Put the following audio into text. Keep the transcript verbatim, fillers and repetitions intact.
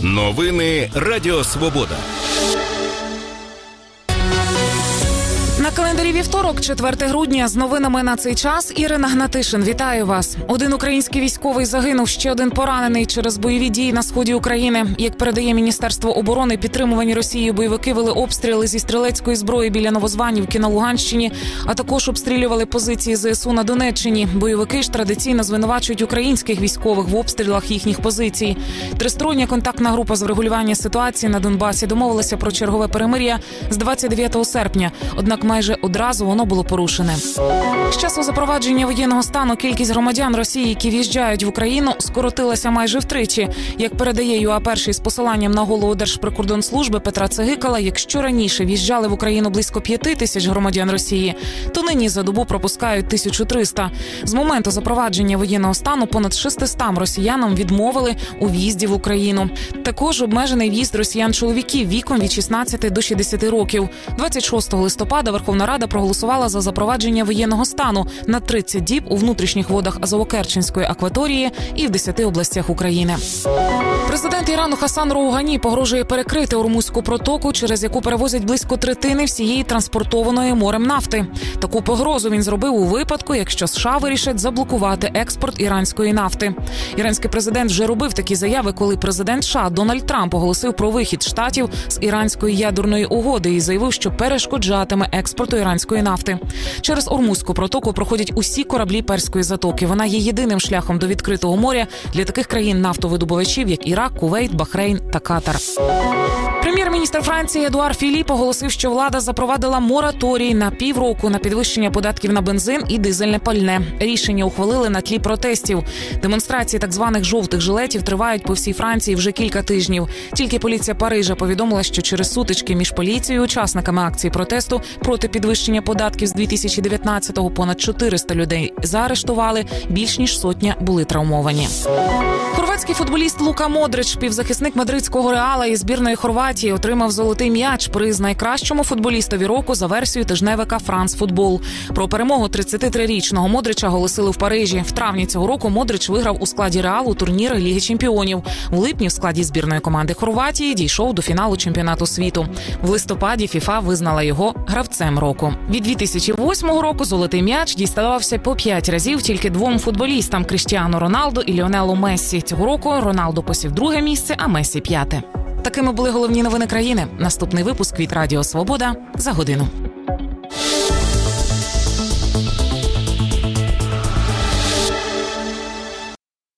Новини Радіо Свобода. На календарі вівторок, четвертого грудня, з новинами на цей час Ірина Гнатишин. Вітаю вас. Один український військовий загинув, ще один поранений через бойові дії на сході України. Як передає Міністерство оборони, підтримувані Росією бойовики вели обстріли зі стрілецької зброї біля Новозванівки на Луганщині, а також обстрілювали позиції ЗСУ на Донеччині. Бойовики ж традиційно звинувачують українських військових в обстрілах їхніх позицій. Тристороння контактна група з врегулювання ситуації на Донбасі домовилася про чергове перемир'я з двадцять дев'ятого серпня. Однак майже одразу воно було порушене. З часу запровадження воєнного стану кількість громадян Росії, які в'їжджають в Україну, скоротилася майже втричі. Як передає ЮА Перший з посиланням на голову Держприкордонслужби Петра Цегикала, якщо раніше в'їжджали в Україну близько п'яти тисяч громадян Росії, то нині за добу пропускають тисячу триста. З моменту запровадження воєнного стану понад шістстам росіянам відмовили у в'їзді в Україну. Також обмежений в'їзд росіян-чоловіків віком від шістнадцяти до шістдесяти років. двадцять шостого листопада Верховна Рада проголосувала за запровадження воєнного стану на тридцять діб у внутрішніх водах Азово-Керченської акваторії і в десяти областях України. Президент Ірану Хасан Роугані погрожує перекрити Ормузьку протоку, через яку перевозять близько третини всієї транспортованої морем нафти. Таку погрозу він зробив у випадку, якщо США вирішать заблокувати експорт іранської нафти. Іранський президент вже робив такі заяви, коли президент США Дональд Трамп оголосив про вихід штатів з іранської ядерної угоди і заявив, що перешкоджатиме експорту іранської нафти. Через Ормузьку протоку проходять усі кораблі Перської затоки. Вона є єдиним шляхом до відкритого моря для таких країн-нафтовидобувачів, як Ірак, Кувейт, Бахрейн та Катар. Прем'єр-міністр Франції Едуар Філіп оголосив, що влада запровадила мораторій на півроку на підвищення податків на бензин і дизельне пальне. Рішення ухвалили на тлі протестів. Демонстрації так званих жовтих жилетів тривають по всій Франції вже кілька тижнів. Тільки поліція Парижа повідомила, що через сутички між поліцією і учасниками акції протесту проти підвищення податків з дві тисячі дев'ятнадцятого понад чотириста людей заарештували, більш ніж сотня були травмовані. Хорватський футболіст Лука Модрич, півзахисник мадридського Реала і збірної Хорватії, отримав золотий м'яч, приз найкращому футболістові року за версією тижневика «Франс Футбол». Про перемогу тридцятитрирічного Модрича оголосили в Парижі. В травні цього року Модрич виграв у складі Реалу турнір Ліги чемпіонів. У липні в складі збірної команди Хорватії дійшов до фіналу чемпіонату світу. В листопаді ФІФА визнала його гравцем року. Від дві тисячі восьмого року золотий м'яч діставався по п'ять разів тільки двом футболістам – Кріштіану Роналду і Ліонелу Мессі. Цього року Роналду посів друге місце, а Мессі – п'яте. Такими були головні новини країни. Наступний випуск від Радіо Свобода за годину.